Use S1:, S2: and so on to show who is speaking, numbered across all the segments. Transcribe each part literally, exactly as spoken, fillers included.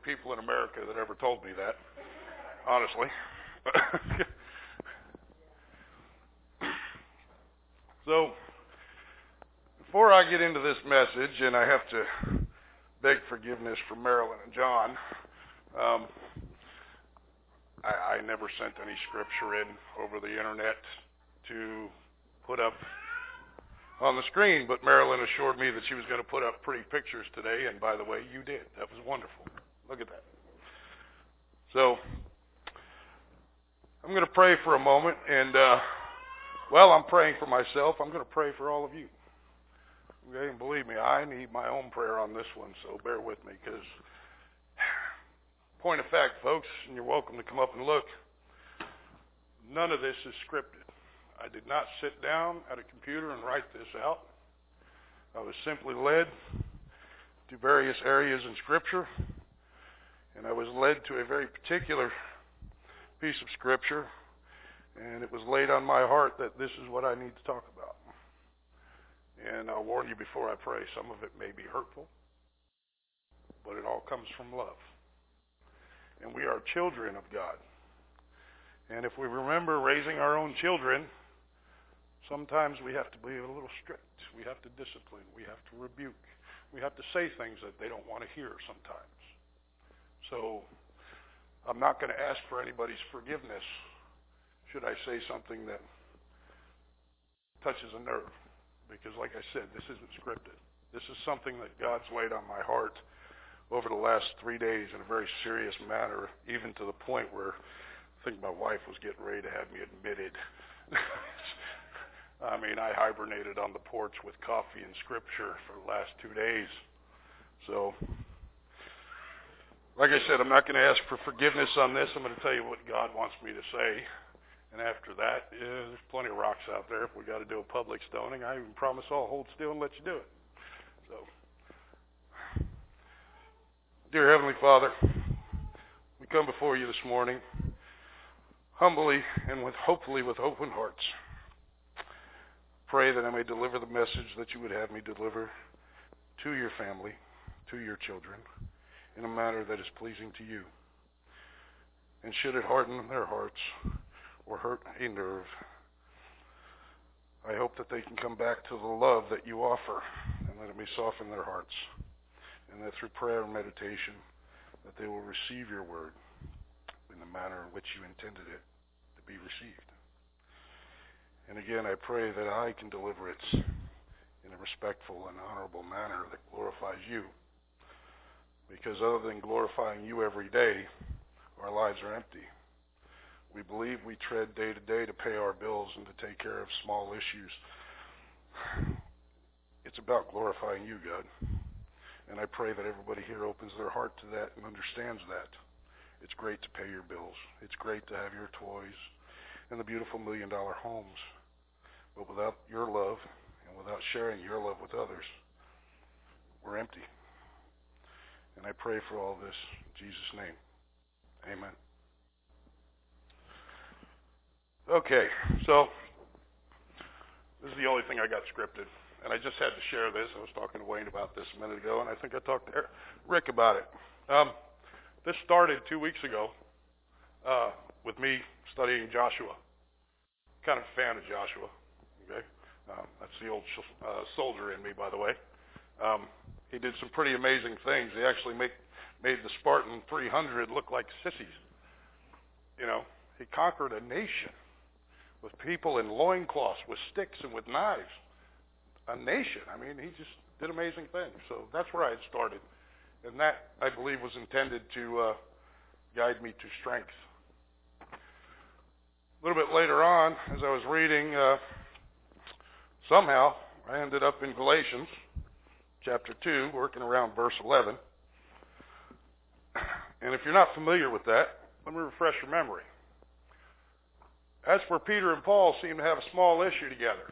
S1: people in America that ever told me that, honestly. So, before I get into this message, and I have to beg forgiveness from Marilyn and John, um, I, I never sent any scripture in over the internet to put up on the screen, but Marilyn assured me that she was going to put up pretty pictures today, and by the way, you did. That was wonderful. Look at that. So, I'm going to pray for a moment, and uh, while I'm praying for myself, I'm going to pray for all of you. Okay, and believe me, I need my own prayer on this one, so bear with me, because point of fact, folks, and you're welcome to come up and look, none of this is scripted. I did not sit down at a computer and write this out. I was simply led to various areas in Scripture, and I was led to a very particular piece of Scripture, and it was laid on my heart that this is what I need to talk about. And I'll warn you before I pray, some of it may be hurtful, but it all comes from love. And we are children of God. And if we remember raising our own children, sometimes we have to be a little strict. We have to discipline. We have to rebuke. We have to say things that they don't want to hear sometimes. So I'm not going to ask for anybody's forgiveness should I say something that touches a nerve. Because like I said, this isn't scripted. This is something that God's laid on my heart over the last three days in a very serious manner, even to the point where I think my wife was getting ready to have me admitted. I mean, I hibernated on the porch with coffee and scripture for the last two days. So, like I said, I'm not going to ask for forgiveness on this. I'm going to tell you what God wants me to say. And after that, yeah, there's plenty of rocks out there. If we got to do a public stoning, I even promise I'll hold still and let you do it. So, dear Heavenly Father, we come before you this morning humbly and with hopefully with open hearts. Pray that I may deliver the message that you would have me deliver to your family, to your children, in a manner that is pleasing to you. And should it harden their hearts or hurt a nerve, I hope that they can come back to the love that you offer, and that it may soften their hearts, and that through prayer and meditation, that they will receive your word in the manner in which you intended it to be received. And again, I pray that I can deliver it in a respectful and honorable manner that glorifies you, because other than glorifying you every day, our lives are empty. We believe we tread day to day to pay our bills and to take care of small issues. It's about glorifying you, God. And I pray that everybody here opens their heart to that and understands that. It's great to pay your bills. It's great to have your toys and the beautiful million-dollar homes. But without your love and without sharing your love with others, we're empty. And I pray for all this in Jesus' name. Amen. Okay, so this is the only thing I got scripted, and I just had to share this. I was talking to Wayne about this a minute ago, and I think I talked to Rick about it. Um, this started two weeks ago uh, with me studying Joshua. Kind of a fan of Joshua. Okay, um, that's the old uh, soldier in me, by the way. Um, he did some pretty amazing things. He actually make, made the Spartan three hundred look like sissies. You know, he conquered a nation with people in loincloths, with sticks and with knives. A nation. I mean, he just did amazing things. So that's where I had started. And that, I believe, was intended to uh, guide me to strength. A little bit later on, as I was reading, uh, somehow I ended up in Galatians chapter two, working around verse eleven. And if you're not familiar with that, let me refresh your memory. As for Peter and Paul, seem to have a small issue together.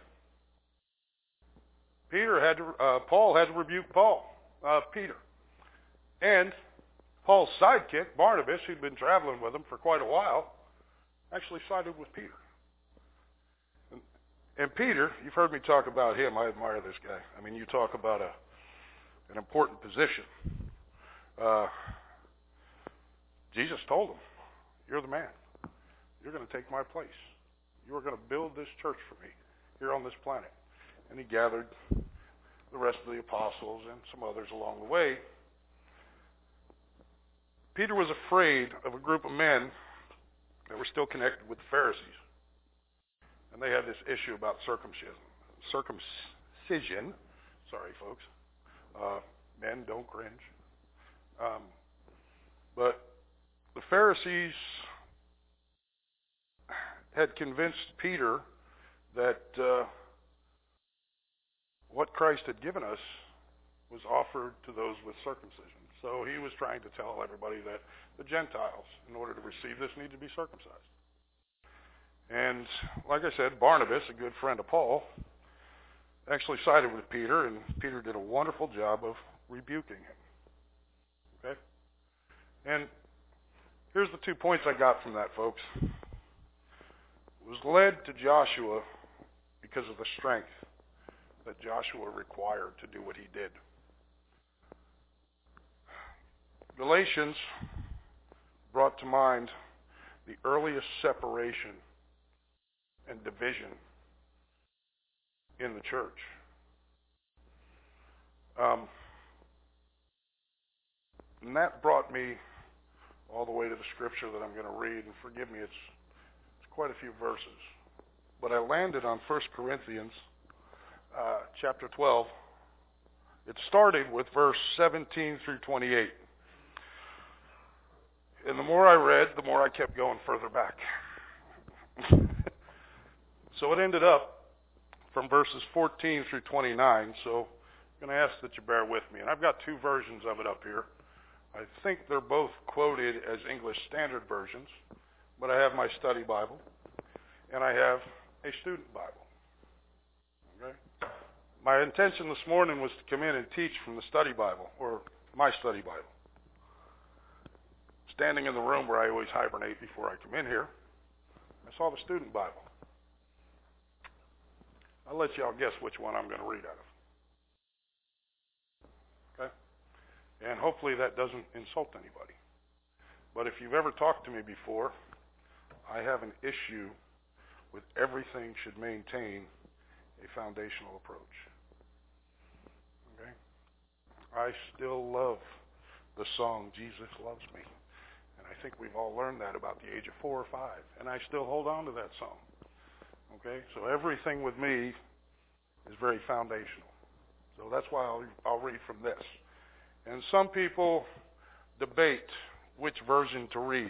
S1: Peter had to, uh, Paul had to rebuke Paul, uh, Peter. And Paul's sidekick, Barnabas, who'd been traveling with him for quite a while, actually sided with Peter. And, and Peter, you've heard me talk about him. I admire this guy. I mean, you talk about a an important position. Uh, Jesus told him, you're the man. You're going to take my place. You are going to build this church for me here on this planet. And he gathered the rest of the apostles and some others along the way. Peter was afraid of a group of men that were still connected with the Pharisees. And they had this issue about circumcision. Circumcision. Sorry, folks. Uh, men, don't cringe. Um, but the Pharisees had convinced Peter that uh, what Christ had given us was offered to those with circumcision. So he was trying to tell everybody that the Gentiles, in order to receive this, need to be circumcised. And like I said, Barnabas, a good friend of Paul, actually sided with Peter, and Peter did a wonderful job of rebuking him. Okay? And here's the two points I got from that, folks. It was led to Joshua because of the strength that Joshua required to do what he did. Galatians brought to mind the earliest separation and division in the church. Um, and that brought me all the way to the scripture that I'm going to read. And forgive me, it's, it's quite a few verses. But I landed on First Corinthians uh, chapter twelve. It started with verse seventeen through twenty-eight. And the more I read, the more I kept going further back. So it ended up from verses fourteen through twenty-nine. So I'm going to ask that you bear with me. And I've got two versions of it up here. I think they're both quoted as English Standard Versions, but I have my study Bible, and I have a student Bible. Okay? My intention this morning was to come in and teach from the study Bible, or my study Bible. Standing in the room where I always hibernate before I come in here, I saw the student Bible. I'll let y'all guess which one I'm going to read out of. Okay? And hopefully that doesn't insult anybody. But if you've ever talked to me before, I have an issue with everything should maintain a foundational approach. Okay? I still love the song, Jesus Loves Me. And I think we've all learned that about the age of four or five. And I still hold on to that song. Okay? So everything with me is very foundational. So that's why I'll, I'll read from this. And some people debate which version to read.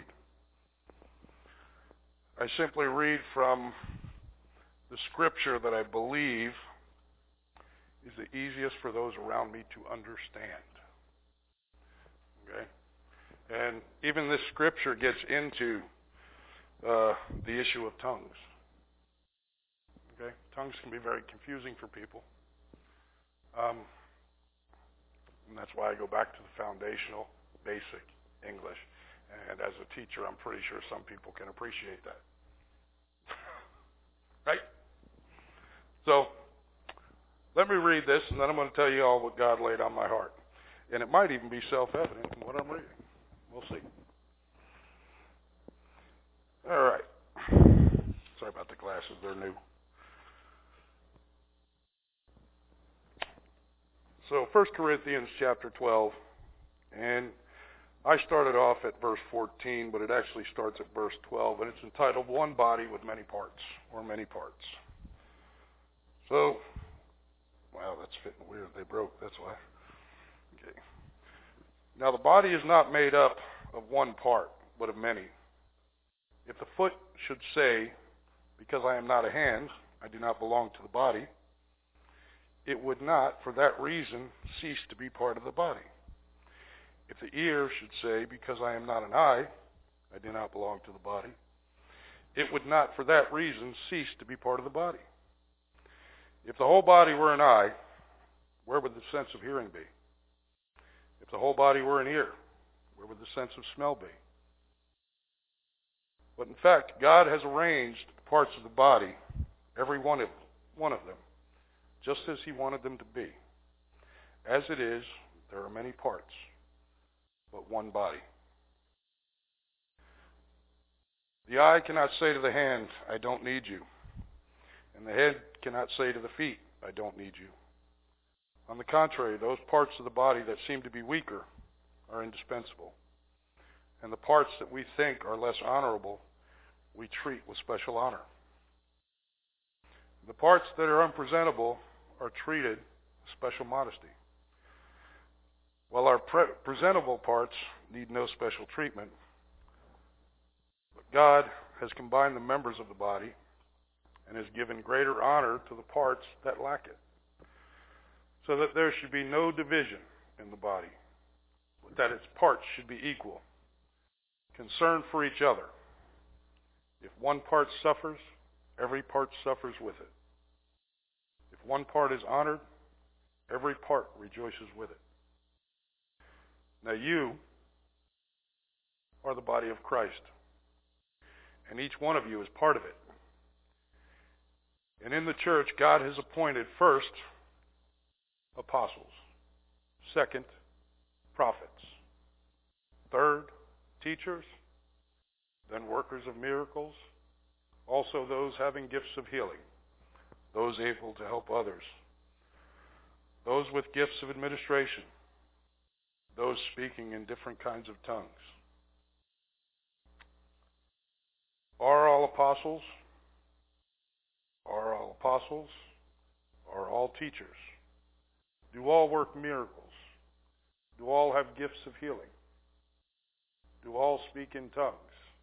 S1: I simply read from the scripture that I believe is the easiest for those around me to understand. Okay? And even this scripture gets into uh, the issue of tongues. Okay? Tongues can be very confusing for people. Um, and that's why I go back to the foundational, basic English. And as a teacher, I'm pretty sure some people can appreciate that. Right? So, let me read this, and then I'm going to tell you all what God laid on my heart. And it might even be self-evident in what I'm reading. We'll see. All right. Sorry about the glasses. They're new. So, First Corinthians chapter twelve, and I started off at verse fourteen, but it actually starts at verse twelve, and it's entitled, One Body with Many Parts, or Many Parts. So, wow, that's fitting weird. They broke, that's why. Okay. Now, the body is not made up of one part, but of many. If the foot should say, because I am not a hand, I do not belong to the body, it would not, for that reason, cease to be part of the body. If the ear should say, because I am not an eye, I do not belong to the body, it would not, for that reason, cease to be part of the body. If the whole body were an eye, where would the sense of hearing be? If the whole body were an ear, where would the sense of smell be? But in fact, God has arranged the parts of the body, every one of, one of them, just as he wanted them to be. As it is, there are many parts, but one body. The eye cannot say to the hand, I don't need you. And the head cannot say to the feet, I don't need you. On the contrary, those parts of the body that seem to be weaker are indispensable. And the parts that we think are less honorable, we treat with special honor. The parts that are unpresentable are treated with special modesty. While our pre- presentable parts need no special treatment, but God has combined the members of the body and has given greater honor to the parts that lack it, so that there should be no division in the body, but that its parts should be equal, concerned for each other. If one part suffers, every part suffers with it. If one part is honored, every part rejoices with it. Now you are the body of Christ, and each one of you is part of it. And in the church, God has appointed first apostles, second prophets, third teachers, then workers of miracles, also those having gifts of healing, those able to help others, those with gifts of administration, those speaking in different kinds of tongues. Are all apostles? Are all apostles? Are all teachers? Do all work miracles? Do all have gifts of healing? Do all speak in tongues?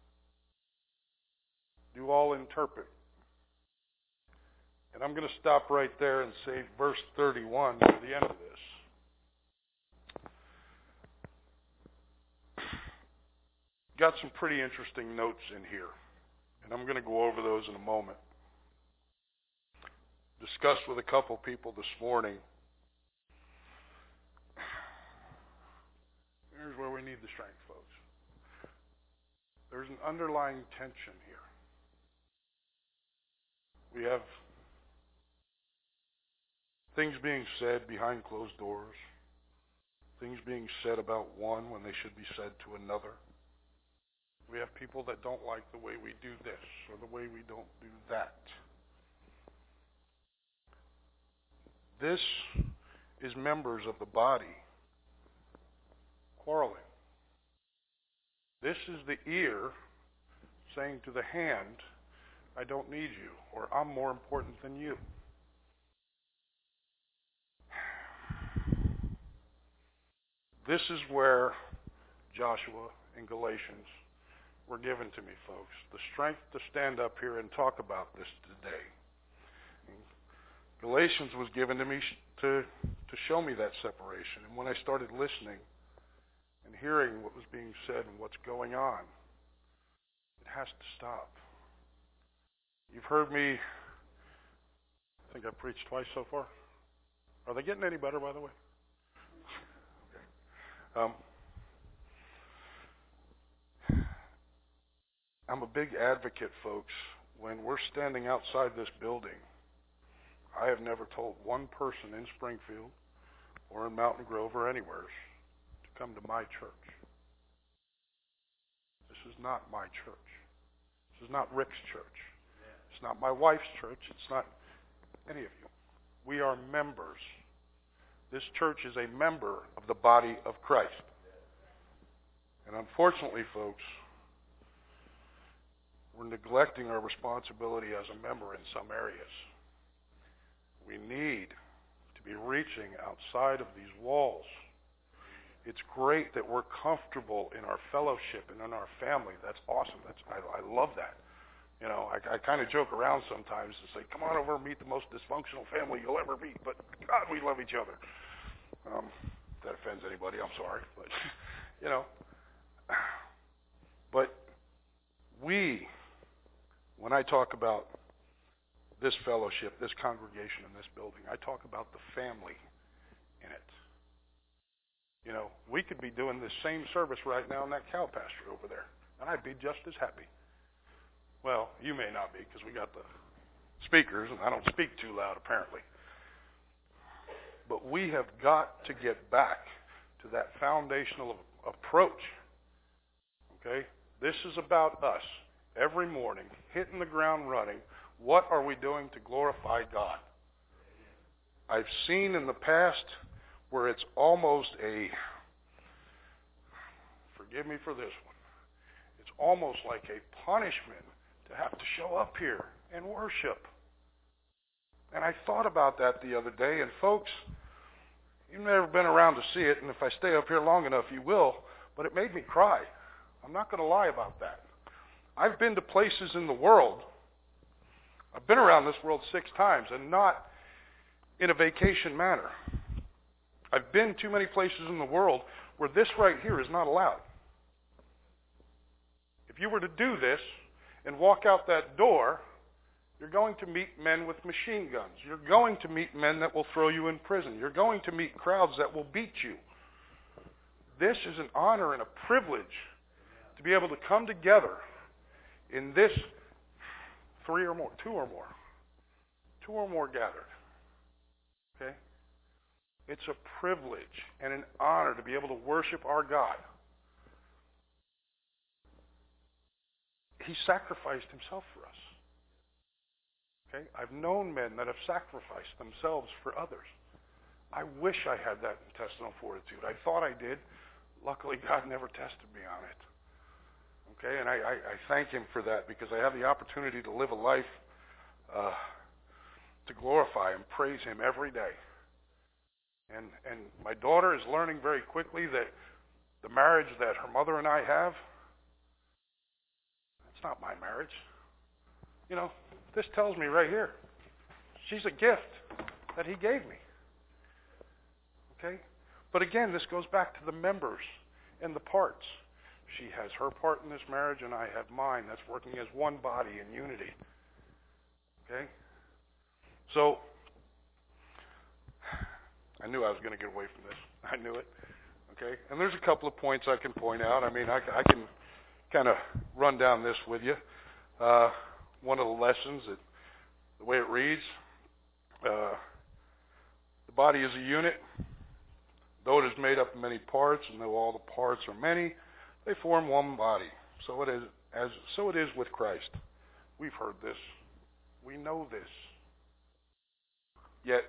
S1: Do all interpret? And I'm going to stop right there and say verse thirty-one to the end of this. Got some pretty interesting notes in here, and I'm going to go over those in a moment. Discussed with a couple people this morning. Here's where we need the strength, folks. There's an underlying tension here. We have things being said behind closed doors, things being said about one when they should be said to another. We have people that don't like the way we do this or the way we don't do that. This is members of the body quarreling. This is the ear saying to the hand, I don't need you, or I'm more important than you. This is where Joshua and Galatians were given to me, folks. The strength to stand up here and talk about this today. Galatians was given to me to, to show me that separation. And when I started listening and hearing what was being said and what's going on, it has to stop. You've heard me, I think I preached twice so far. Are they getting any better, by the way? Okay. Um, I'm a big advocate, folks, when we're standing outside this building. I have never told one person in Springfield or in Mountain Grove or anywhere to come to my church. This is not my church. This is not Rick's church. It's not my wife's church. It's not any of you. We are members. This church is a member of the body of Christ. And unfortunately, folks, we're neglecting our responsibility as a member in some areas. We need to be reaching outside of these walls. It's great that we're comfortable in our fellowship and in our family. That's awesome. That's I, I love that. You know, I, I kind of joke around sometimes and say, come on over and meet the most dysfunctional family you'll ever meet. But God, we love each other. Um, if that offends anybody, I'm sorry. But, you know, but we, when I talk about this fellowship, this congregation in this building, I talk about the family in it. You know, we could be doing this same service right now in that cow pasture over there, and I'd be just as happy. Well, you may not be, because we got the speakers, and I don't speak too loud, apparently. But we have got to get back to that foundational approach. Okay? This is about us. every morning, hitting the ground running, what are we doing to glorify God? I've seen in the past where it's almost a, forgive me for this one, it's almost like a punishment to have to show up here and worship. And I thought about that the other day, and folks, you've never been around to see it, and if I stay up here long enough, you will, but it made me cry. I'm not going to lie about that. I've been to places in the world, I've been around this world six times, and not in a vacation manner. I've been too many places in the world where this right here is not allowed. If you were to do this and walk out that door, you're going to meet men with machine guns. You're going to meet men that will throw you in prison. You're going to meet crowds that will beat you. This is an honor and a privilege to be able to come together in this three or more, two or more, two or more gathered. Okay? It's a privilege and an honor to be able to worship our God. He sacrificed himself for us. Okay? I've known men that have sacrificed themselves for others. I wish I had that intestinal fortitude. I thought I did. Luckily, God never tested me on it. Okay? And I, I, I thank him for that because I have the opportunity to live a life uh, to glorify and praise him every day. And, and my daughter is learning very quickly that the marriage that her mother and I have, it's not my marriage. You know, this tells me right here, she's a gift that he gave me. Okay? But again, this goes back to the members and the parts. She has her part in this marriage and I have mine. That's working as one body in unity. Okay? So, I knew I was going to get away from this. I knew it. Okay? And there's a couple of points I can point out. I mean, I, I can kind of run down this with you. Uh, one of the lessons, that, the way it reads, uh, the body is a unit. Though it is made up of many parts, and though all the parts are many, they form one body. So it is as so it is with Christ. We've heard this. We know this. Yet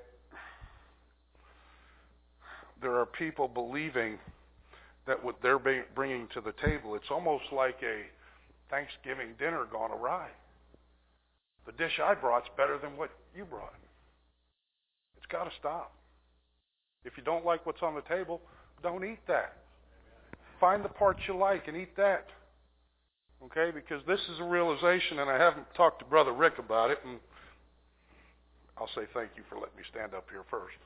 S1: there are people believing that what they're bringing to the table, it's almost like a Thanksgiving dinner gone awry. The dish I brought's better than what you brought. It's got to stop. If you don't like what's on the table, don't eat that. Find the parts you like and eat that. Okay? Because this is a realization, and I haven't talked to Brother Rick about it, and I'll say thank you for letting me stand up here first.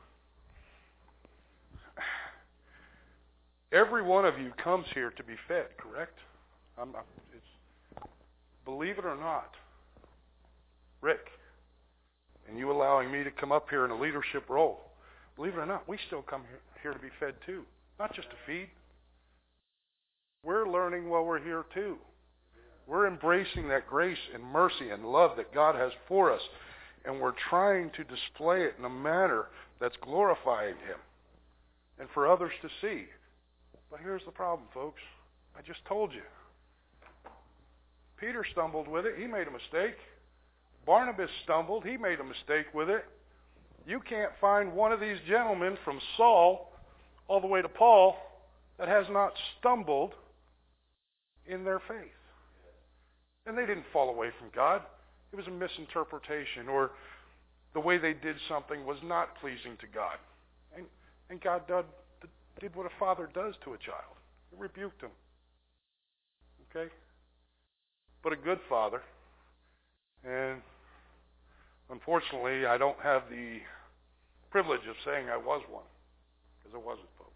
S1: Every one of you comes here to be fed, correct? I'm, I'm, it's, believe it or not, Rick, and you allowing me to come up here in a leadership role, believe it or not, we still come here, here to be fed too, not just to feed. We're learning while we're here too. We're embracing that grace and mercy and love that God has for us, and we're trying to display it in a manner that's glorifying him and for others to see. But here's the problem, folks. I just told you. Peter stumbled with it. He made a mistake. Barnabas stumbled. He made a mistake with it. You can't find one of these gentlemen from Saul all the way to Paul that has not stumbled in their faith. And they didn't fall away from God. It was a misinterpretation, or the way they did something was not pleasing to God. And, and God did, did what a father does to a child. He rebuked him. Okay? But a good father. And unfortunately, I don't have the privilege of saying I was one, because I wasn't, folks.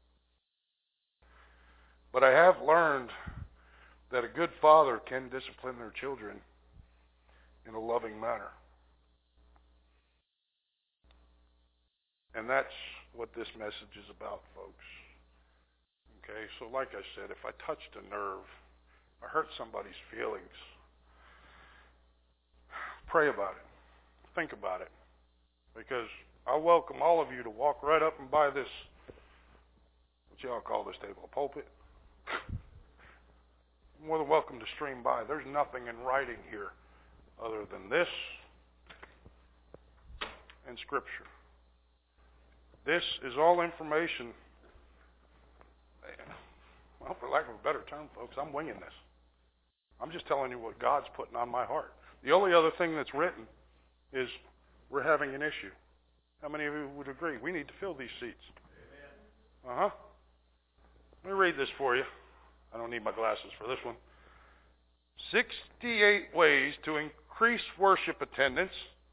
S1: But I have learned that a good father can discipline their children in a loving manner. And that's what this message is about, folks. Okay, so like I said, if I touched a nerve, I hurt somebody's feelings, pray about it. Think about it. Because I welcome all of you to walk right up and buy this, what y'all call this table, a pulpit? you're more than welcome to stream by. There's nothing in writing here other than this and Scripture. This is all information. Well, for lack of a better term, folks, I'm winging this. I'm just telling you what God's putting on my heart. The only other thing that's written is we're having an issue. How many of you would agree? We need to fill these seats. Uh-huh. Let me read this for you. I don't need my glasses for this one. sixty-eight ways to increase worship attendance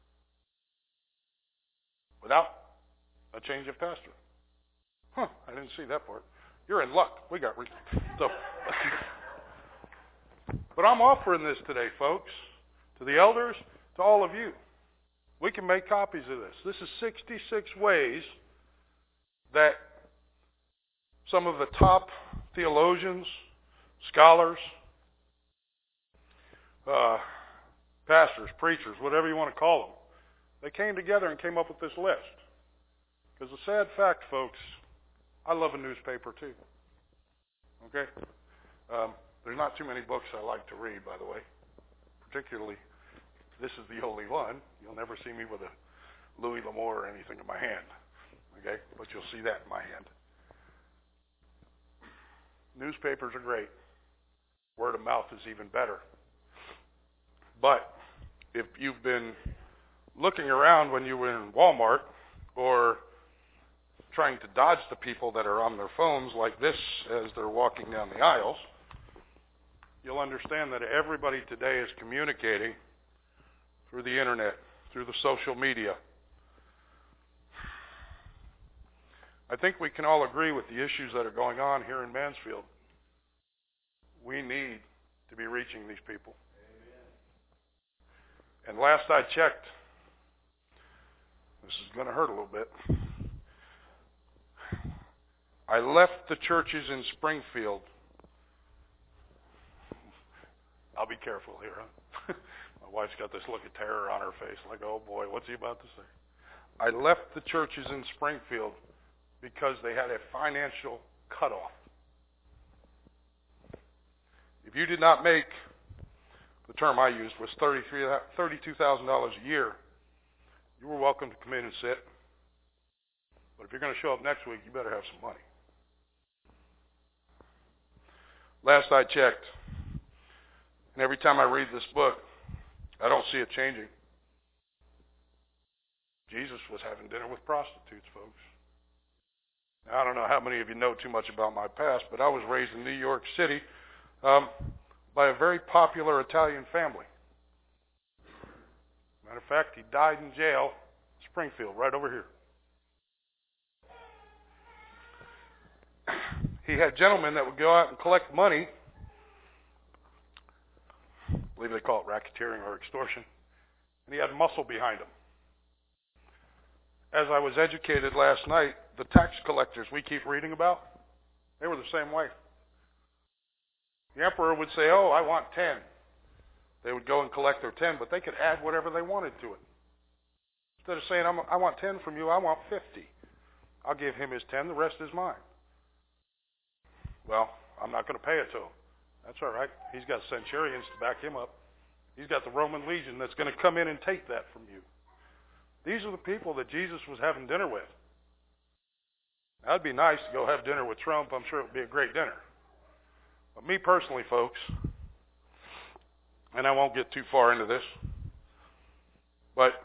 S1: without a change of pastor. Huh, I didn't see that part. You're in luck. We got... Re- so, but I'm offering this today, folks, to the elders, to all of you. We can make copies of this. This is sixty-six ways that some of the top theologians, scholars, uh, pastors, preachers, whatever you want to call them, they came together and came up with this list. Because the sad fact, folks, I love a newspaper too. Okay? Um, there's not too many books I like to read, by the way. Particularly, this is the only one. You'll never see me with a Louis L'Amour or anything in my hand. Okay? But you'll see that in my hand. Newspapers are great. Word of mouth is even better. But if you've been looking around when you were in Walmart or trying to dodge the people that are on their phones like this as they're walking down the aisles, you'll understand that everybody today is communicating through the internet, through the social media. I think we can all agree with the issues that are going on here in Mansfield. We need to be reaching these people. Amen. And last I checked, this is going to hurt a little bit, I left the churches in Springfield. I'll be careful here, huh? My wife's got this look of terror on her face, like, oh boy, what's he about to say? I left the churches in Springfield because they had a financial cutoff. If you did not make, the term I used was thirty-two thousand dollars a year, you were welcome to come in and sit. But if you're going to show up next week, you better have some money. Last I checked, and every time I read this book, I don't see it changing. Jesus was having dinner with prostitutes, folks. Now, I don't know how many of you know too much about my past, but I was raised in New York City um, by a very popular Italian family. Matter of fact, he died in jail, Springfield, right over here. He had gentlemen that would go out and collect money. I believe they call it racketeering or extortion. And he had muscle behind him. As I was educated last night, the tax collectors we keep reading about, they were the same way. The emperor would say, oh, I want ten. They would go and collect their ten, but they could add whatever they wanted to it. Instead of saying, I want ten from you, I want fifty. I'll give him his ten, the rest is mine. Well, I'm not going to pay it to him. That's all right. He's got centurions to back him up. He's got the Roman legion that's going to come in and take that from you. These are the people that Jesus was having dinner with. That would be nice to go have dinner with Trump. I'm sure it would be a great dinner. But me personally, folks, and I won't get too far into this, but,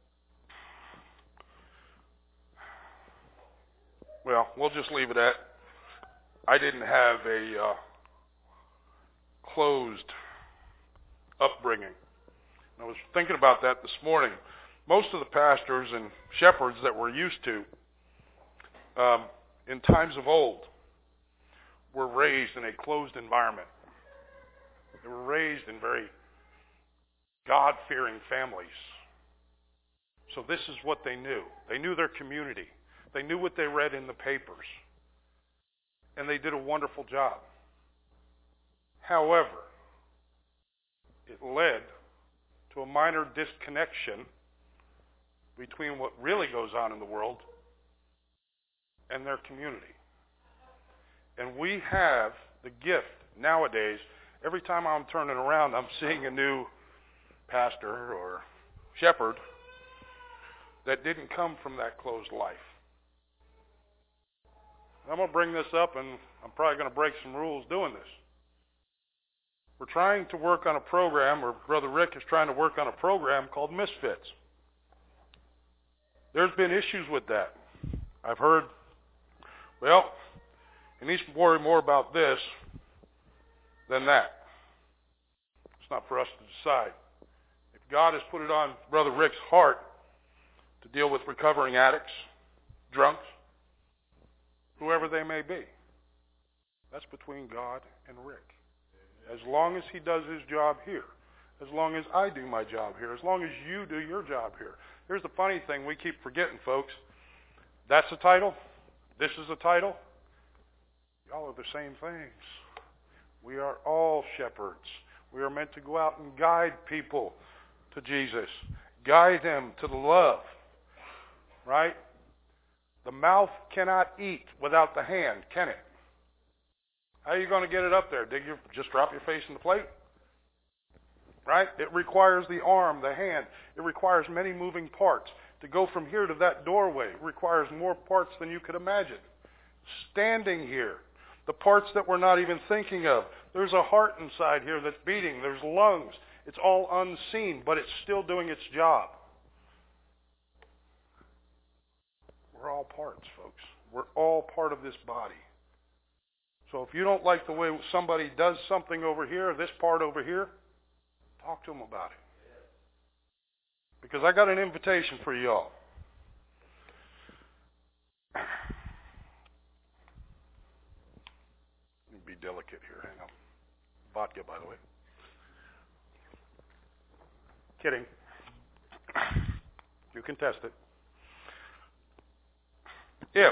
S1: well, we'll just leave it at, I didn't have a uh, closed upbringing. I was thinking about that this morning. Most of the pastors and shepherds that we're used to um, in times of old were raised in a closed environment. They were raised in very God-fearing families. So this is what they knew. They knew their community. They knew what they read in the papers. And they did a wonderful job. However, it led to a minor disconnection between what really goes on in the world and their community. And we have the gift nowadays. every time I'm turning around, I'm seeing a new pastor or shepherd that didn't come from that closed life. I'm going to bring this up, and I'm probably going to break some rules doing this. We're trying to work on a program, or Brother Rick is trying to work on a program called Misfits. There's been issues with that. I've heard, well, he needs to worry more about this than that. It's not for us to decide. If God has put it on Brother Rick's heart to deal with recovering addicts, drunks, whoever they may be, that's between God and Rick. As long as he does his job here, as long as I do my job here, as long as you do your job here. Here's the funny thing we keep forgetting, folks. That's a title. This is a title. Y'all are the same things. We are all shepherds. We are meant to go out and guide people to Jesus. Guide them to the love. Right? The mouth cannot eat without the hand, can it? How are you going to get it up there? Dig your, just drop your face in the plate? Right? It requires the arm, the hand. It requires many moving parts. To go from here to that doorway requires more parts than you could imagine. Standing here, the parts that we're not even thinking of. There's a heart inside here that's beating. There's lungs. It's all unseen, but it's still doing its job. We're all parts, folks. We're all part of this body. So if you don't like the way somebody does something over here, this part over here, talk to them about it. Because I got an invitation for y'all. Let me be delicate here. Hang on. Vodka, by the way. Kidding. You can test it. If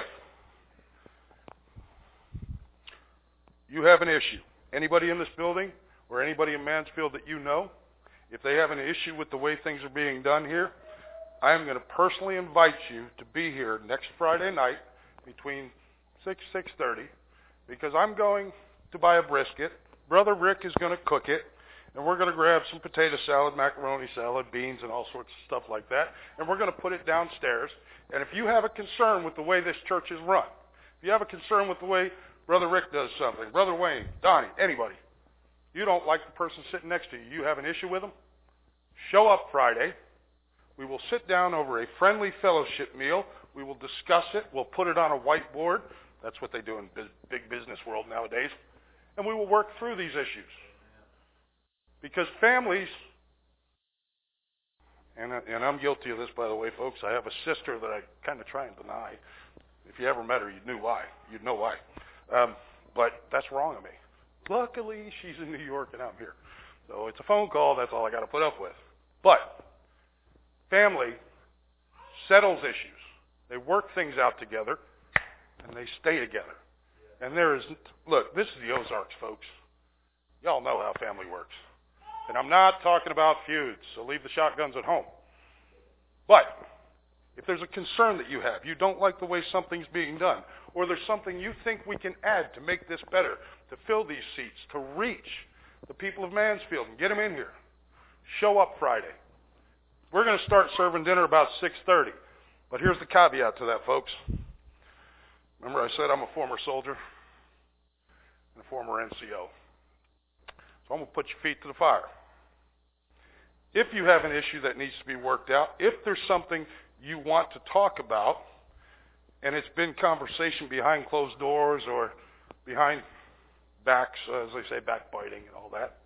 S1: you have an issue, anybody in this building or anybody in Mansfield that you know, if they have an issue with the way things are being done here, I am going to personally invite you to be here next Friday night between six, six thirty, because I'm going to buy a brisket. Brother Rick is going to cook it, and we're going to grab some potato salad, macaroni salad, beans, and all sorts of stuff like that, and we're going to put it downstairs. And if you have a concern with the way this church is run, if you have a concern with the way Brother Rick does something, Brother Wayne, Donnie, anybody, you don't like the person sitting next to you, you have an issue with them, show up Friday. We will sit down over a friendly fellowship meal. We will discuss it. We'll put it on a whiteboard. That's what they do in big business world nowadays. And we will work through these issues. Because families, and, and I'm guilty of this, by the way, folks. I have a sister that I kind of try and deny. If you ever met her, you'd know why. You'd know why. Um, but that's wrong of me. Luckily, she's in New York and I'm here. So it's a phone call. That's all I got to put up with. But family settles issues. They work things out together, and they stay together. And there is, look, this is the Ozarks, folks. Y'all know how family works. And I'm not talking about feuds, so leave the shotguns at home. But if there's a concern that you have, you don't like the way something's being done, or there's something you think we can add to make this better, to fill these seats, to reach the people of Mansfield and get them in here, show up Friday. We're going to start serving dinner about six thirty. But here's the caveat to that, folks. Remember I said I'm a former soldier and a former N C O. So I'm going to put your feet to the fire. If you have an issue that needs to be worked out, if there's something you want to talk about, and it's been conversation behind closed doors or behind backs, as they say, backbiting and all that,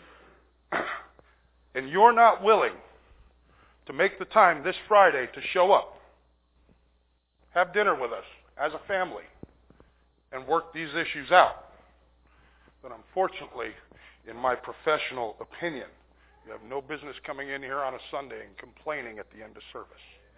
S1: and you're not willing to make the time this Friday to show up, have dinner with us as a family, and work these issues out, then unfortunately, in my professional opinion, you have no business coming in here on a Sunday and complaining at the end of service.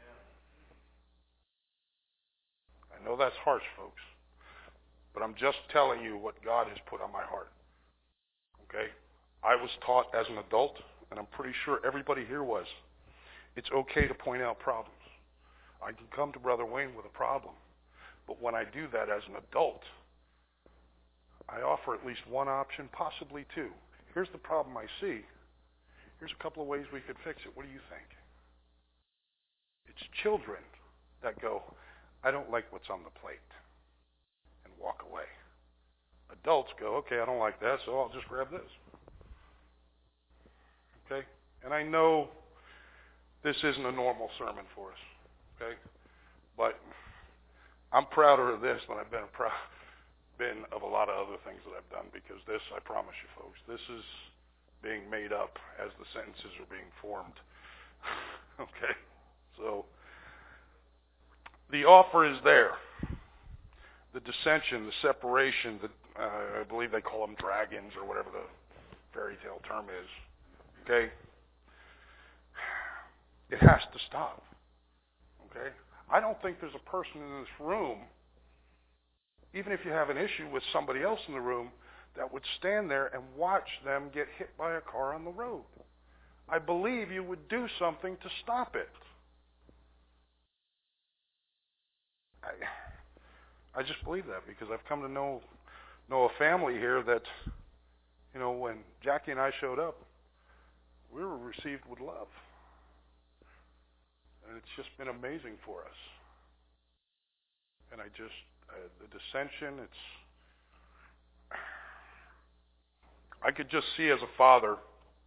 S1: I know that's harsh, folks, but I'm just telling you what God has put on my heart. Okay? I was taught as an adult, and I'm pretty sure everybody here was, it's okay to point out problems. I can come to Brother Wayne with a problem, but when I do that as an adult, I offer at least one option, possibly two. here's the problem I see. Here's a couple of ways we could fix it. What do you think? It's children that go, I don't like what's on the plate, and walk away. Adults go, okay, I don't like that, so I'll just grab this. Okay? And I know this isn't a normal sermon for us. Okay? But I'm prouder of this than I've been, prou- been of a lot of other things that I've done, because this, I promise you folks, this is being made up as the sentences are being formed. Okay? So, the offer is there. The dissension, the separation, the, uh, I believe they call them dragons or whatever the fairy tale term is. Okay? It has to stop. Okay? I don't think there's a person in this room, even if you have an issue with somebody else in the room, that would stand there and watch them get hit by a car on the road. I believe you would do something to stop it. I, I just believe that, because I've come to know know a family here that, you know, when Jackie and I showed up, we were received with love. And it's just been amazing for us. And I just, uh, the dissension, it's, I could just see as a father,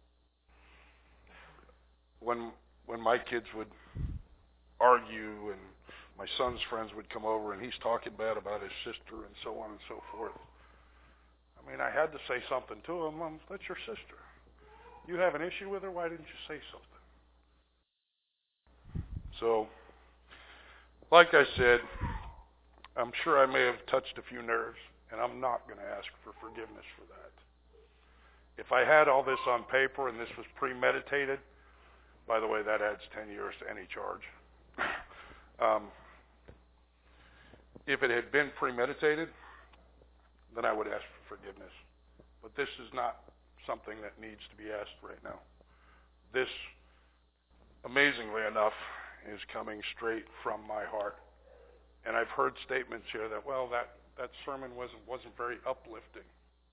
S1: when when my kids would argue and my son's friends would come over and he's talking bad about his sister and so on and so forth. I mean, I had to say something to him. Mom, that's your sister. You have an issue with her? Why didn't you say something? So, like I said, I'm sure I may have touched a few nerves, and I'm not going to ask for forgiveness for that. If I had all this on paper and this was premeditated, by the way, that adds ten years to any charge. um, if it had been premeditated, then I would ask for forgiveness. But this is not something that needs to be asked right now. This, amazingly enough, is coming straight from my heart. And I've heard statements here that, well, that, that sermon wasn't wasn't very uplifting.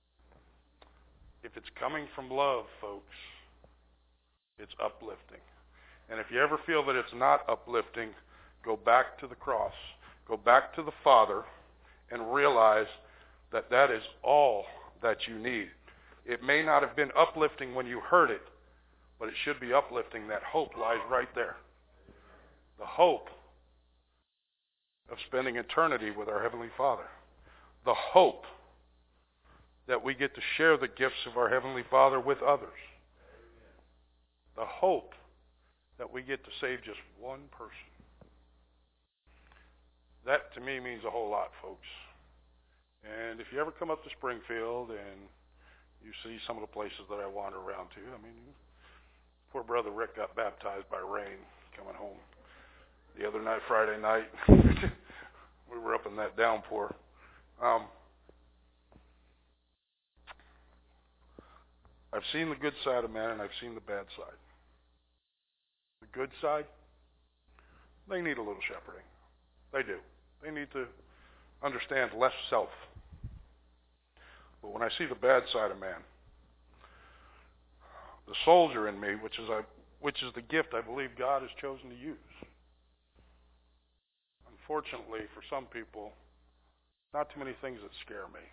S1: If it's coming from love, folks, it's uplifting. And if you ever feel that it's not uplifting, go back to the cross. Go back to the Father and realize that that is all that you need. It may not have been uplifting when you heard it, but it should be uplifting. That hope lies right there. The hope of spending eternity with our Heavenly Father. The hope that we get to share the gifts of our Heavenly Father with others. The hope that we get to save just one person. That to me means a whole lot, folks. And if you ever come up to Springfield and you see some of the places that I wander around to, I mean, poor brother Rick got baptized by rain coming home the other night, Friday night. We were up in that downpour. Um, I've seen the good side of man and I've seen the bad side. The good side, they need a little shepherding. They do. They need to understand less self. But when I see the bad side of man, the soldier in me, which is I, which is the gift I believe God has chosen to use. Unfortunately, for some people, not too many things that scare me.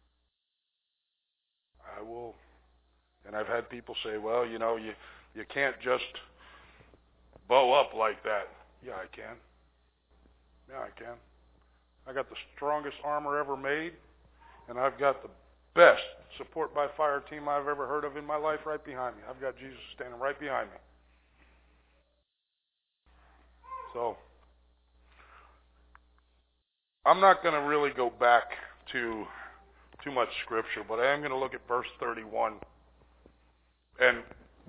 S1: I will, and I've had people say, well, you know, you, you can't just bow up like that. Yeah, I can. Yeah, I can. I got the strongest armor ever made, and I've got the best support by fire team I've ever heard of in my life right behind me. I've got Jesus standing right behind me. So, I'm not going to really go back to too much scripture, but I am going to look at verse thirty-one. And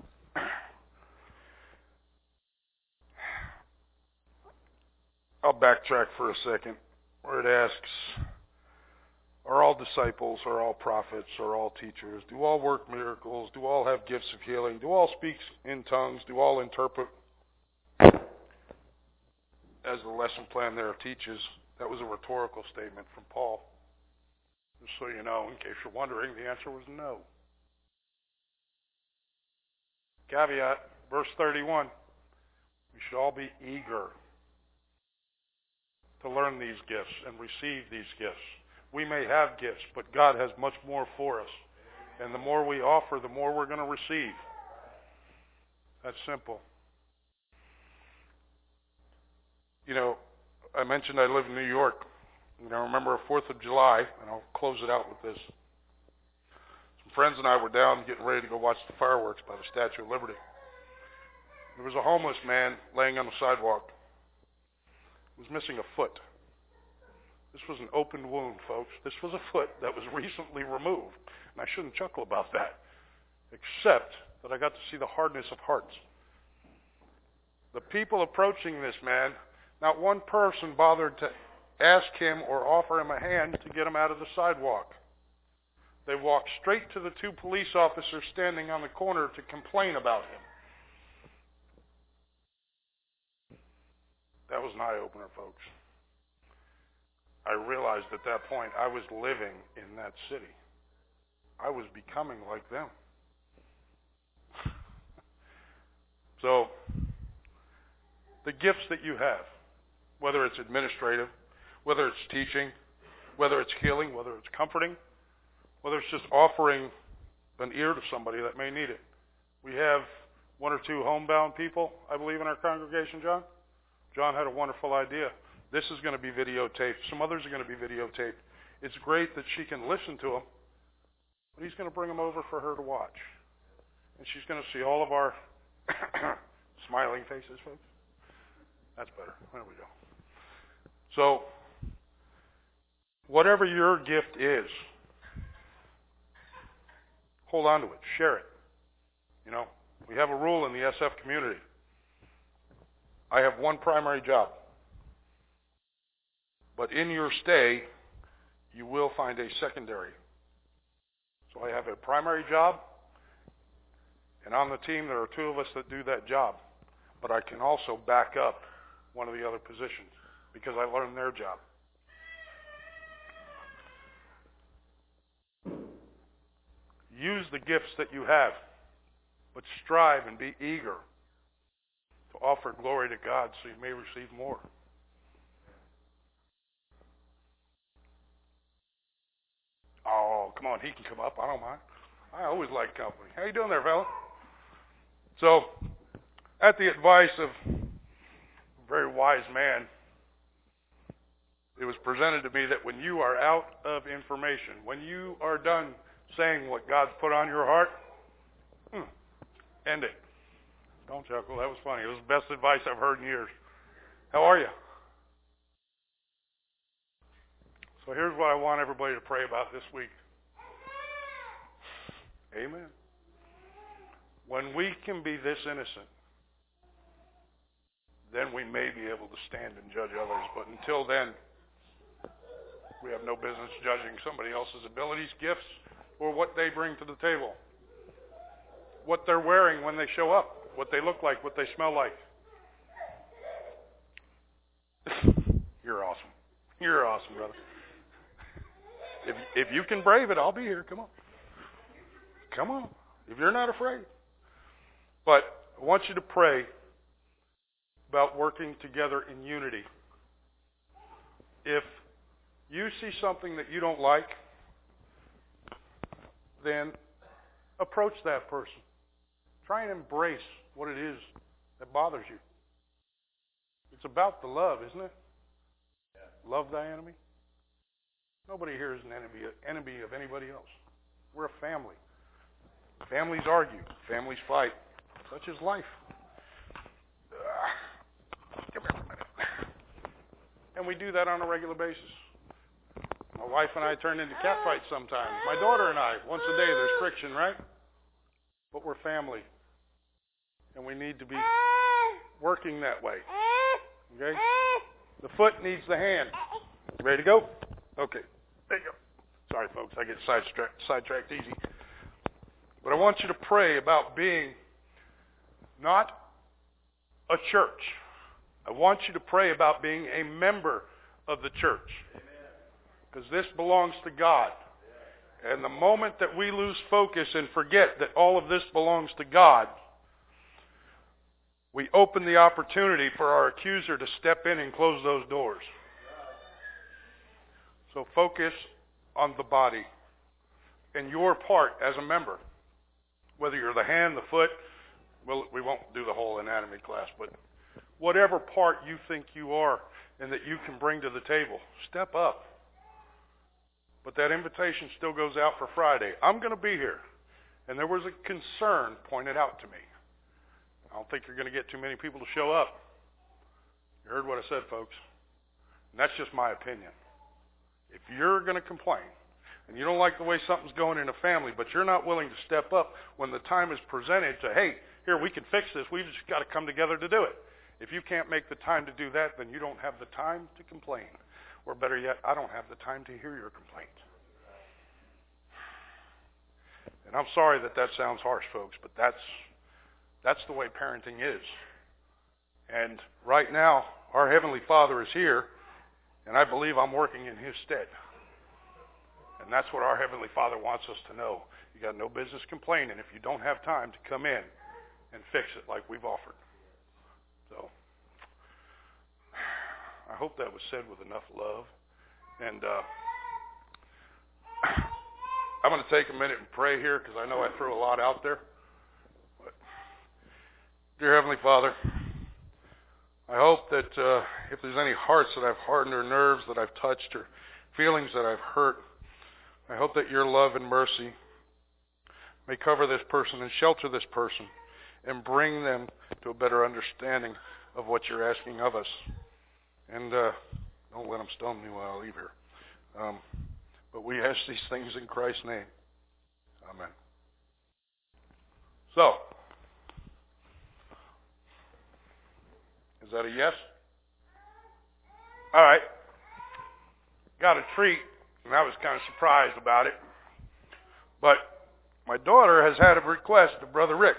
S1: I'll backtrack for a second, where it asks, are all disciples, are all prophets, are all teachers? Do all work miracles? Do all have gifts of healing? Do all speak in tongues? Do all interpret? As the lesson plan there teaches, that was a rhetorical statement from Paul. Just so you know, in case you're wondering, the answer was no. Caveat, verse thirty-one. We should all be eager to learn these gifts and receive these gifts. We may have gifts, but God has much more for us. And the more we offer, the more we're going to receive. That's simple. You know, I mentioned I live in New York. And I remember a fourth of July, and I'll close it out with this. Some friends and I were down getting ready to go watch the fireworks by the Statue of Liberty. There was a homeless man laying on the sidewalk. He was missing a foot. This was an open wound, folks. This was a foot that was recently removed. And I shouldn't chuckle about that, except that I got to see the hardness of hearts. The people approaching this man, not one person bothered to ask him or offer him a hand to get him out of the sidewalk. They walked straight to the two police officers standing on the corner to complain about him. That was an eye-opener, folks. I realized at that point I was living in that city. I was becoming like them. So, the gifts that you have, whether it's administrative, whether it's teaching, whether it's healing, whether it's comforting, whether it's just offering an ear to somebody that may need it. We have one or two homebound people, I believe, in our congregation, John. John had a wonderful idea. This is going to be videotaped. Some others are going to be videotaped. It's great that she can listen to them, but he's going to bring them over for her to watch. And she's going to see all of our smiling faces, folks. That's better. There we go. So, whatever your gift is, hold on to it. Share it. You know, we have a rule in the S F community. I have one primary job. But in your stay, you will find a secondary. So I have a primary job, and on the team there are two of us that do that job. But I can also back up one of the other positions because I learned their job. Use the gifts that you have, but strive and be eager to offer glory to God so you may receive more. Oh, come on, he can come up. I don't mind. I always like company. How you doing there, fella? So, at the advice of a very wise man, it was presented to me that when you are out of information, when you are done saying what God's put on your heart, hmm, end it. Don't chuckle. That was funny. It was the best advice I've heard in years. How are you? So here's what I want everybody to pray about this week. Amen. When we can be this innocent, then we may be able to stand and judge others. But until then, we have no business judging somebody else's abilities, gifts, or what they bring to the table. What they're wearing when they show up, what they look like, what they smell like. You're awesome. You're awesome, brother. If if you can brave it, I'll be here. Come on. Come on. If you're not afraid. But I want you to pray about working together in unity. If you see something that you don't like, then approach that person. Try and embrace what it is that bothers you. It's about the love, isn't it? Yeah. Love thy enemy. Nobody here is an enemy, enemy of anybody else. We're a family. Families argue. Families fight. Such is life. Uh, give me a minute. And we do that on a regular basis. My wife and I turn into cat fights sometimes. My daughter and I, once a day, there's friction, right? But we're family. And we need to be working that way. Okay? The foot needs the hand. Ready to go? Okay. There you go. Sorry, folks. I get sidetracked, sidetracked easy. But I want you to pray about being not a church. I want you to pray about being a member of the church. Because this belongs to God. And the moment that we lose focus and forget that all of this belongs to God, we open the opportunity for our accuser to step in and close those doors. So focus on the body and your part as a member. Whether you're the hand, the foot, well, we won't do the whole anatomy class, but whatever part you think you are and that you can bring to the table, step up. But that invitation still goes out for Friday. I'm going to be here. And there was a concern pointed out to me. I don't think you're going to get too many people to show up. You heard what I said, folks. And that's just my opinion. If you're going to complain, and you don't like the way something's going in a family, but you're not willing to step up when the time is presented to, hey, here, we can fix this. We've just got to come together to do it. If you can't make the time to do that, then you don't have the time to complain. Or better yet, I don't have the time to hear your complaint. And I'm sorry that that sounds harsh, folks, but that's that's the way parenting is. And right now, our Heavenly Father is here, and I believe I'm working in His stead. And that's what our Heavenly Father wants us to know. You got no business complaining if you don't have time to come in and fix it like we've offered. So, I hope that was said with enough love. And uh, I'm going to take a minute and pray here because I know I threw a lot out there. But, dear Heavenly Father, I hope that uh, if there's any hearts that I've hardened or nerves that I've touched or feelings that I've hurt, I hope that your love and mercy may cover this person and shelter this person and bring them to a better understanding of what you're asking of us. And uh, don't let them stone me while I leave here. Um, but we ask these things in Christ's name. Amen. So, is that a yes? All right. Got a treat, and I was kind of surprised about it. But my daughter has had a request of Brother Rick.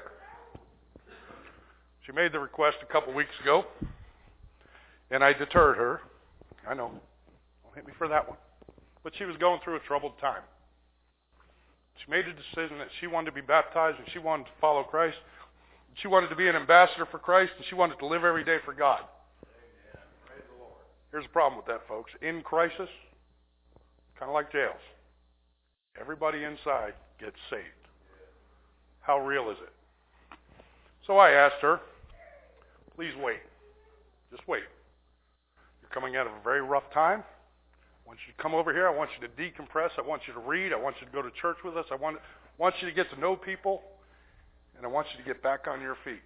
S1: She made the request a couple weeks ago, and I deterred her. I know. Don't hit me for that one. But she was going through a troubled time. She made a decision that she wanted to be baptized and she wanted to follow Christ. She wanted to be an ambassador for Christ and she wanted to live every day for God. Amen. Praise the Lord. Here's the problem with that, folks. In crisis, kind of like jails, everybody inside gets saved. How real is it? So I asked her, please wait. Just wait. You're coming out of a very rough time. I want you to come over here. I want you to decompress. I want you to read. I want you to go to church with us. I want, want you to get to know people. And I want you to get back on your feet.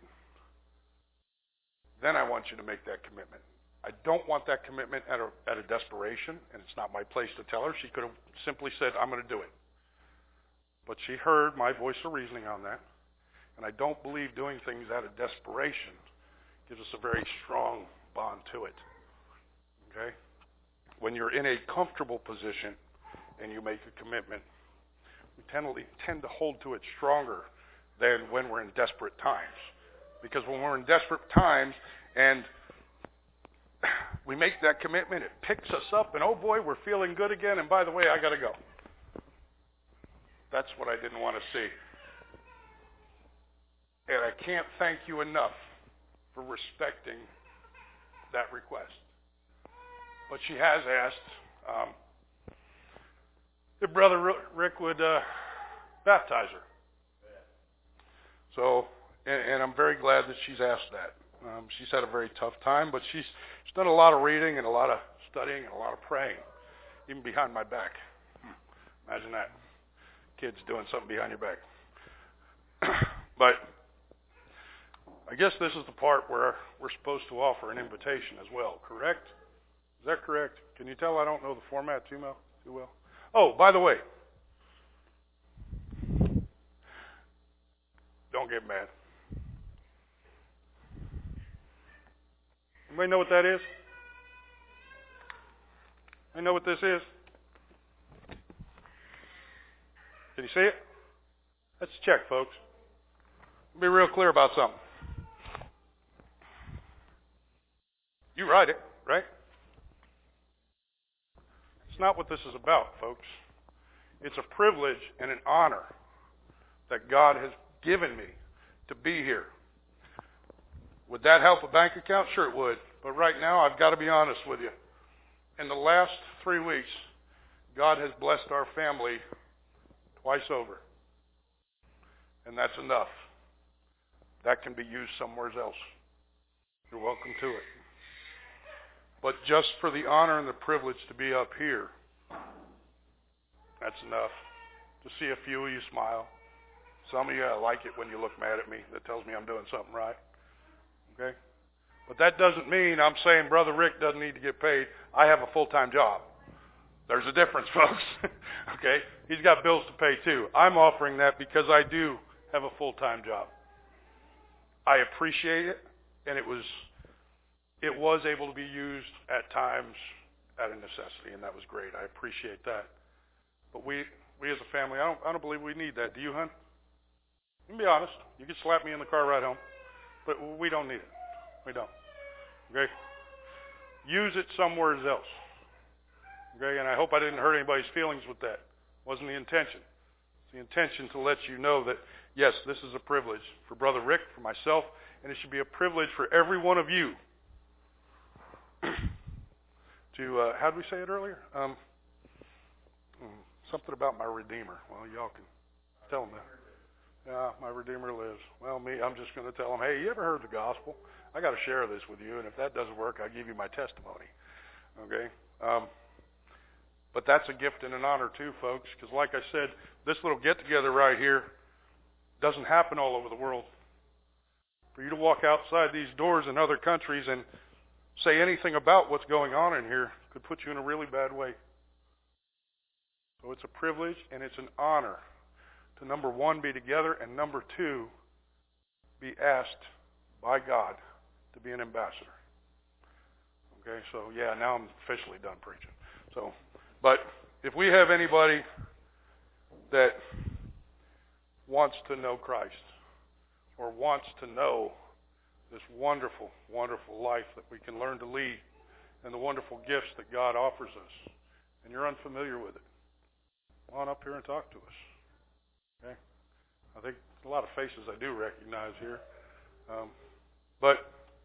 S1: Then I want you to make that commitment. I don't want that commitment at a, at a desperation, and it's not my place to tell her. She could have simply said, I'm going to do it. But she heard my voice of reasoning on that. And I don't believe doing things out of desperation gives us a very strong bond to it. Okay? When you're in a comfortable position and you make a commitment, we tend to, tend to hold to it stronger than when we're in desperate times. Because when we're in desperate times and we make that commitment, it picks us up, and oh boy, we're feeling good again, and by the way, I got to go. That's what I didn't want to see. And I can't thank you enough for respecting that request. But she has asked um, if Brother Rick would uh, baptize her. So, and, and I'm very glad that she's asked that. Um, she's had a very tough time, but she's, she's done a lot of reading and a lot of studying and a lot of praying, even behind my back. Hmm. Imagine that. Kids doing something behind your back. But I guess this is the part where we're supposed to offer an invitation as well, correct? Is that correct? Can you tell I don't know the format too well? Too well? Oh, by the way, don't get mad. Anybody know what that is? I know what this is. Can you see it? Let's check, folks. Be real clear about something. You write it, right? It's not what this is about, folks. It's a privilege and an honor that God has given me to be here Would that help a bank account? Sure it would. But right now, I've got to be honest with you. In the last three weeks, God has blessed our family twice over. And that's enough. That can be used somewhere else. You're welcome to it. But just for the honor and the privilege to be up here, that's enough. To see a few of you smile. Some of you, I like it when you look mad at me. That tells me I'm doing something right. Okay? But that doesn't mean I'm saying Brother Rick doesn't need to get paid. I have a full-time job. There's a difference, folks. Okay? He's got bills to pay too. I'm offering that because I do have a full-time job. I appreciate it, and it was it was able to be used at times at a necessity, and that was great. I appreciate that. But we we as a family, I don't I don't believe we need that. Do you, hon? You can be honest. You can slap me in the car ride home, but we don't need it. We don't. Okay? Use it somewhere else. Okay? And I hope I didn't hurt anybody's feelings with that. Wasn't the intention. It's the intention to let you know that, yes, this is a privilege for Brother Rick, for myself, and it should be a privilege for every one of you to, uh, how did we say it earlier? Um, something about my Redeemer. Well, y'all can tell them that. Yeah, my Redeemer lives. Well, me, I'm just going to tell them, hey, you ever heard the gospel? I got to share this with you, and if that doesn't work, I'll give you my testimony. Okay? Um, but that's a gift and an honor too, folks, because like I said, this little get-together right here doesn't happen all over the world. For you to walk outside these doors in other countries and say anything about what's going on in here could put you in a really bad way. So it's a privilege and it's an honor to, number one, be together, and number two, be asked by God to be an ambassador. Okay, so yeah, now I'm officially done preaching. So, but if we have anybody that wants to know Christ or wants to know this wonderful, wonderful life that we can learn to lead and the wonderful gifts that God offers us, and you're unfamiliar with it, come on up here and talk to us. Okay? I think a lot of faces I do recognize here. Um, but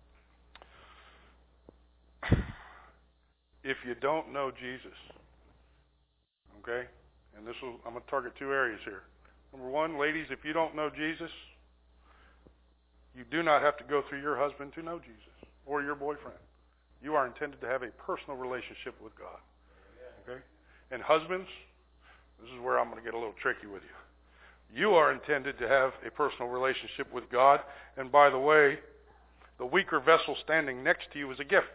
S1: if you don't know Jesus, okay, and this will, I'm going to target two areas here. Number one, ladies, if you don't know Jesus, you do not have to go through your husband to know Jesus or your boyfriend. You are intended to have a personal relationship with God. Okay? And husbands, this is where I'm going to get a little tricky with you. You are intended to have a personal relationship with God. And by the way, the weaker vessel standing next to you is a gift.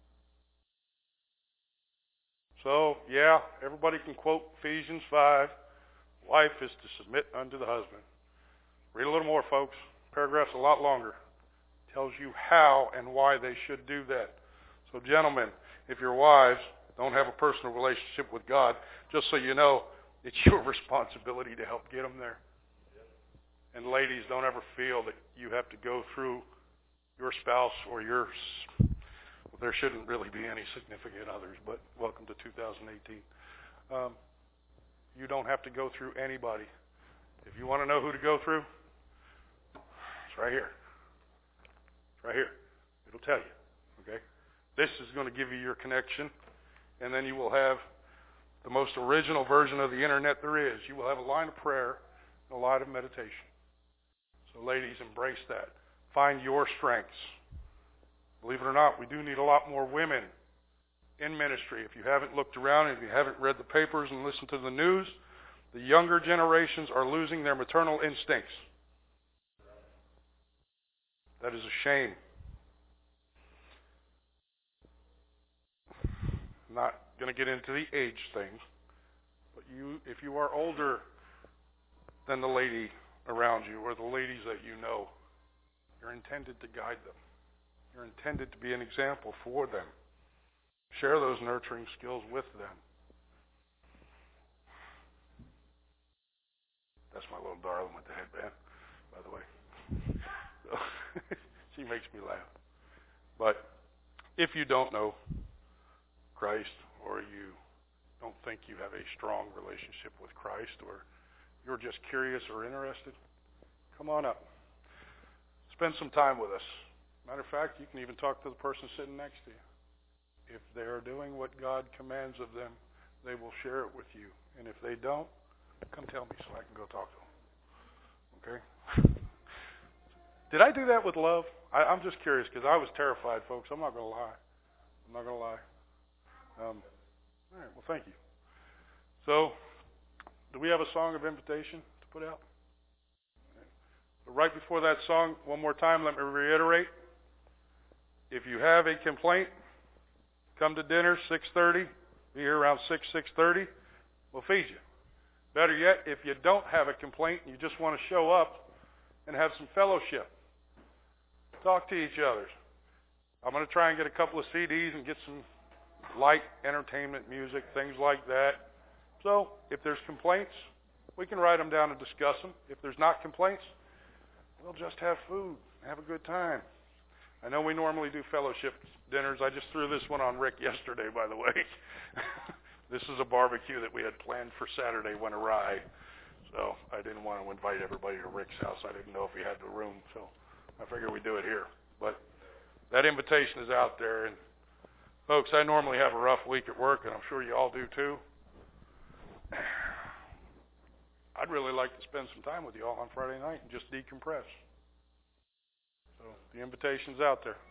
S1: So, yeah, everybody can quote Ephesians five. Wife is to submit unto the husband. Read a little more, folks. Paragraph's a lot longer. Tells you how and why they should do that. So, gentlemen, if your wives don't have a personal relationship with God, just so you know, it's your responsibility to help get them there. And ladies, don't ever feel that you have to go through your spouse or your... Well, there shouldn't really be any significant others, but welcome to two thousand eighteen. Um, you don't have to go through anybody. If you want to know who to go through, it's right here. It's right here. It'll tell you. Okay? This is going to give you your connection, and then you will have the most original version of the internet there is. You will have a line of prayer and a line of meditation. So ladies, embrace that. Find your strengths. Believe it or not, we do need a lot more women in ministry. If you haven't looked around, if you haven't read the papers and listened to the news, the younger generations are losing their maternal instincts. That is a shame. I'm not going to get into the age thing, but you, if you are older than the lady around you or the ladies that you know, you're intended to guide them. You're intended to be an example for them. Share those nurturing skills with them. That's my little darling with the headband, by the way. She makes me laugh. But if you don't know Christ, or you don't think you have a strong relationship with Christ, or you're just curious or interested, come on up. Spend some time with us. Matter of fact, you can even talk to the person sitting next to you. If they are doing what God commands of them, they will share it with you. And if they don't, come tell me so I can go talk to them. Okay? Did I do that with love? I, I'm just curious because I was terrified, folks. I'm not going to lie. I'm not going to lie. Um, all right, well, thank you. So, do we have a song of invitation to put out? But right before that song, one more time, let me reiterate. If you have a complaint, come to dinner, six thirty. Be here around six, six thirty. We'll feed you. Better yet, if you don't have a complaint and you just want to show up and have some fellowship, talk to each other. I'm going to try and get a couple of C Ds and get some light entertainment music, things like that. So if there's complaints, we can write them down and discuss them. If there's not complaints, we'll just have food, have a good time. I know we normally do fellowship dinners. I just threw this one on Rick yesterday, by the way. This is a barbecue that we had planned for Saturday, went awry. So I didn't want to invite everybody to Rick's house. I didn't know if he had the room, so I figured we'd do it here. But that invitation is out there. And folks, I normally have a rough week at work, and I'm sure you all do too. I'd really like to spend some time with you all on Friday night and just decompress. So the invitation's out there.